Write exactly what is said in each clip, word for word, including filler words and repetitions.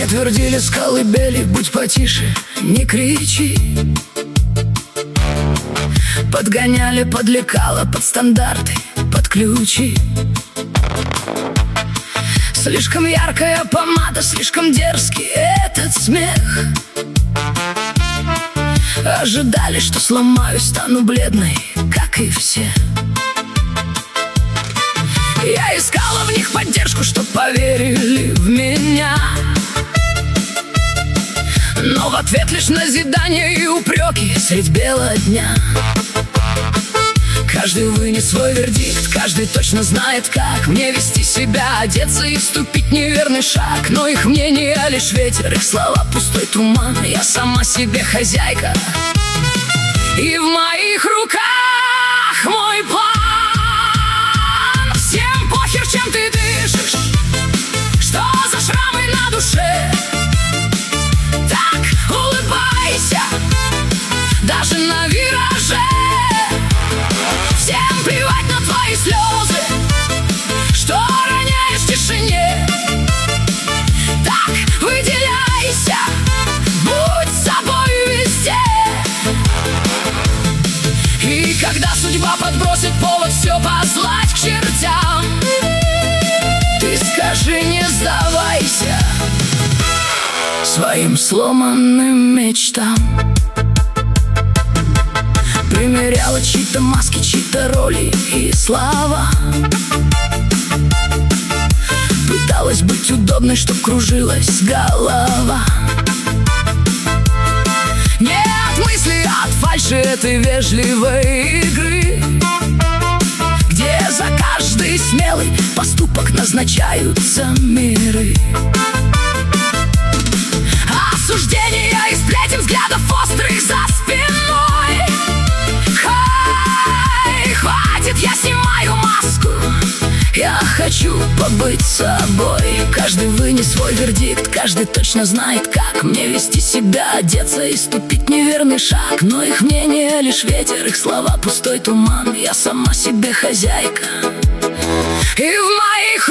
твердили с колыбели: будь потише, не кричи. Подгоняли под лекала, под стандарты, под ключи. Слишком яркая помада, слишком дерзкий этот смех. Ожидали, что сломаюсь, стану бледной, как и все. Я искала в них поддержку, чтоб поверили в меня, но в ответ лишь назидание и упреки средь бела дня. Каждый вынес свой вердикт, каждый точно знает, как мне вести себя, одеться и вступить неверный шаг. Но их мнение лишь ветер, их слова пустой туман. Я сама себе хозяйка, и в моих руках мой план. Всем похер, чем ты дышишь, что за шрамы на душе. Так улыбайся, даже на вираже. Всем плевать на твои слезы, что роняешь в тишине. Так выделяйся, будь собой везде. И когда судьба подбросит повод все послать к чертям, ты скажи, не сдавайся своим сломанным мечтам. Примеряла чьи-то маски, чьи-то роли и слова. Пыталась быть удобной, чтоб кружилась голова. Нет мысли от фальши этой вежливой игры, где за каждый смелый поступок назначаются миры. Осуждения и сплетен, взглядов острых за спиной. Хай, хватит, я снимаю маску, я хочу побыть собой. Каждый вынес свой вердикт, каждый точно знает, как мне вести себя, одеться и ступить неверный шаг. Но их мнение лишь ветер, их слова пустой туман. Я сама себе хозяйка, и в моих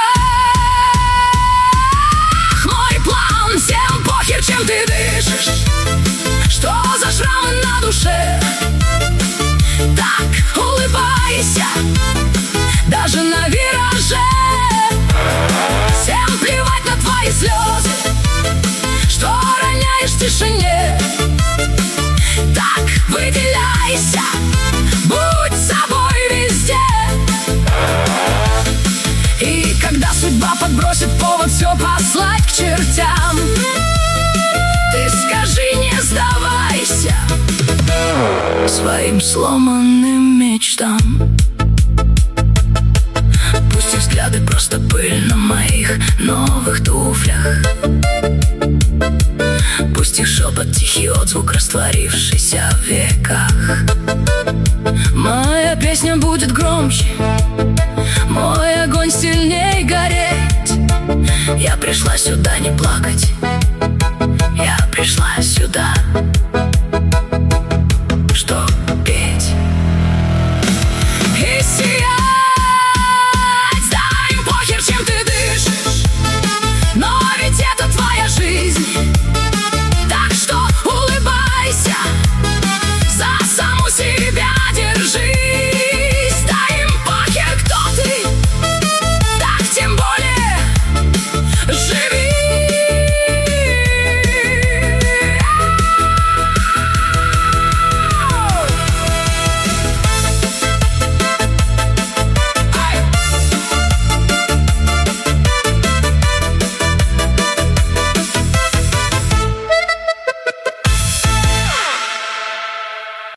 руках мой план. Всем похер, чем ты дышишь, что за шрамы на душе. Так улыбайся, даже на вираже. Всем плевать на твои слезы, что роняешь в тишине. Так выделяйся, будь собой везде. И когда судьба подбросит повод все послать к чертям, ты скажи, не сдавайся своим сломанным мечтам. Пусть их взгляды просто пыль на моих новых туфлях. Пусть их шепот тихий отзвук, растворившийся в веках. Моя песня будет громче, мой огонь сильней гореть. Я пришла сюда не плакать,